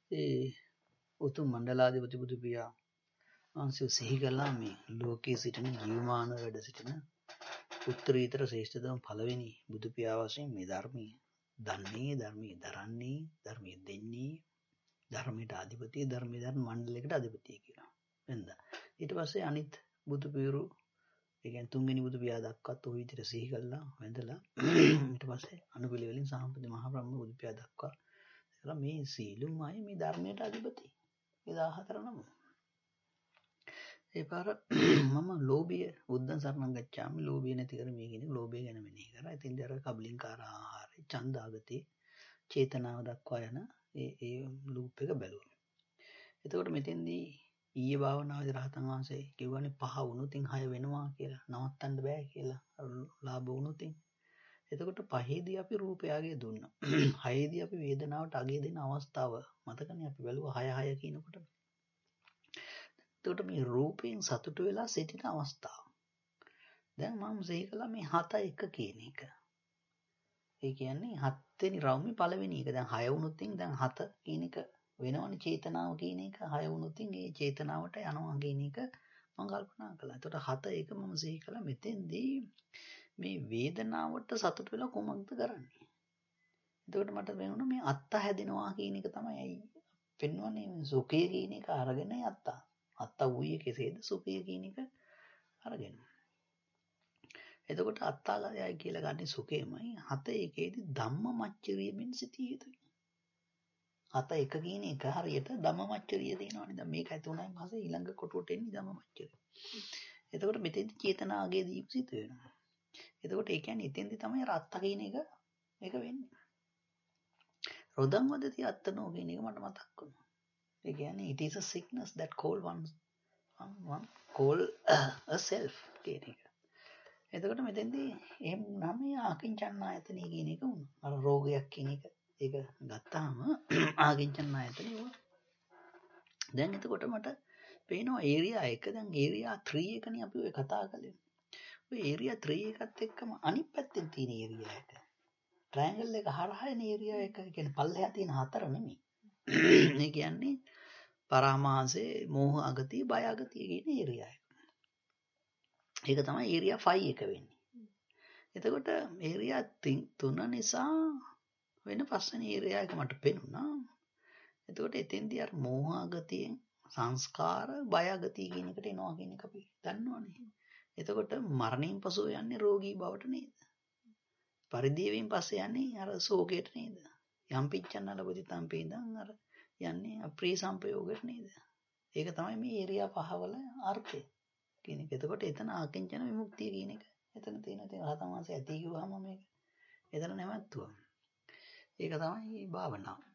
ඒ උතුම් මණ්ඩලාධිපති බුදු පියා වහන්සේ සිහි කළා මේ ලෝකයේ සිටින ජීවමාන වැඩ සිටින උත්තරීතර ශ්‍රේෂ්ඨතම පළවෙනි බුදු පියා වශයෙන් මේ ධර්මයේ දන්නේ ධර්මයේ දරන්නේ ධර්මයේ දෙන්නේ ධර්මයට අධිපතිය ධර්මයේ ධර්ම මණ්ඩලයකට අධිපතිය කියලා. වෙනද ඊට පස්සේ අනිත් බුදු පියුරු ඒ කියන්නේ තුන්වෙනි බුදු පියා දක්වත් ওই විදිහට සිහි කළා වැඳලා ඊට පස්සේ අනුපිළිවෙලින් සාම්පති මහ බ්‍රහ්ම බුදු පියා දක්වා කියලා මේ සීලුම අය මේ ධර්මයට අධිපති. ඒ 14 නම. ඒ පාර මම ලෝභය බුද්ධං සරණං ගච්ඡාමි ලෝභය නැති කර මේ කියන ලෝභය ගැන මෙනෙහි කරා. ඉතින් අර කබලින්කාර ආහාරය ඡන්දාගතේ චේතනාව දක්වා යන ඒ ලූප් එක බැලුවා. එතකොට මෙතෙන්දී ඊයේ භාවනාවේදී රහතන් වහන්සේ කිව්වනේ 5 වුණොතින් 6 වෙනවා කියලා. නවත්තන්න බෑ කියලා. ලාභ වුණොතින්. එතකොට 5ේදී අපි රූපයගේ දුන්නා. 6ේදී අපි වේදනාවට අගේ දෙන අවස්ථාව මතකනේ අපි බැලුවා 6 කියනකොට. එතකොට මේ රූපයෙන් සතුට වෙලා සිටින අවස්ථාව. දැන් මම සිහි කළා මේ 7 1 කියන එක. ඒ කියන්නේ 7 වෙනි රවුමේ පළවෙනි එක. දැන් 6 වුණොත් දැන් 7 කියන එක වෙනවනේ චේතනාව කියන එක 6 වුණොත් ඒ චේතනාවට යනවා කියන එක මම කල්පනා කළා. එතකොට 7 1 මම සිහි කළා මෙතෙන්දී මේ වේදනාවට සතුට වෙලා කොහොමද කරන්නේ? එතකොට මට වෙනුණා මේ අත්ත හැදෙනවා කියන එක තමයි ඇයි පෙන්වන්නේ සුඛය කියන එක අරගෙන අත්ත වූයේ කෙසේද සුඛය කියන එක අරගෙන. එතකොට අත්තාලයයි කියලා ගන්න සුඛයමයි 7 1ේදී ධම්මමච්චරියමින් සිටිය යුතුයි. 7 1 කියන එක හරියට ධම්මමච්චරිය දෙනවනේ. දැන් මේක ඇති උනායින් පස්සේ ඊළඟ කොටුවට එන්නේ ධම්මමච්චරිය. එතකොට මෙතෙන්දී චේතනාගේ දීප සිට වෙනවා. එතකොට ඒ කියන්නේ එතෙන්දී තමයි අත්ත කියන එක මේක වෙන්නේ. රොදම් වදති අත්තනෝ කියන එක මට මතක් වුණා. ඒ කියන්නේ it is a sickness that call one call a self කියන එක. එතකොට මෙතෙන්දී එහෙම නම් ආකින්චන්නායතනෙ කියන එක වුණා. අර රෝගයක් කියන එක ඒක ගත්තාම ආකින්චන්නායතනෙ වුණා. දැන් එතකොට මට පේනවා ඒරියා 1 දැන් ඒරියා 3 එකනේ අපි ඔය කතා කරන්නේ. ඔය ඒරියා 3 එකත් එක්කම අනිත් පැත්තෙන් තියෙන ඒරියා 1. ට්‍රයැන්ගල් එක හරහා එන ඒරියා 1 කියන්නේ පල්ලෙහා තියෙන 4 නෙමෙයි. මේ කියන්නේ පරාමාසයේ මෝහ අගතිය බය අගතිය කියන ඒරියා 1. ඒක තමයි ඒරියා 5 එක වෙන්නේ. එතකොට ඒරියා 3 නිසා වෙන පස්වෙනි ඒරියා එක මට පෙනුණා. එතකොට එතෙන්දී අර මෝහ අගතියෙන් සංස්කාර බය අගතිය කියන එකට එනවා කියන එක අපි දන්නවනේ. එතකොට මරණයෙන් පසු යන්නේ රෝගී බවට නේද? පරිදේවයෙන් පස්සේ යන්නේ අර ශෝකයට නේද? යම් පිච්චන්න ලැබෙති තම්පේ ඉඳන් අර යන්නේ අප්‍රිය සංපයෝගයට නේද? ඒක තමයි මේ ඒරියා 5 වල අර්ථය කියන එක. එතකොට එතන ආකින්චන විමුක්තිය කියන එක එතන තියෙන තේ රහතන් වහන්සේ ඇති කිව්වම මේක එතන නැවතුවා. ඒක තමයි භාවනාව.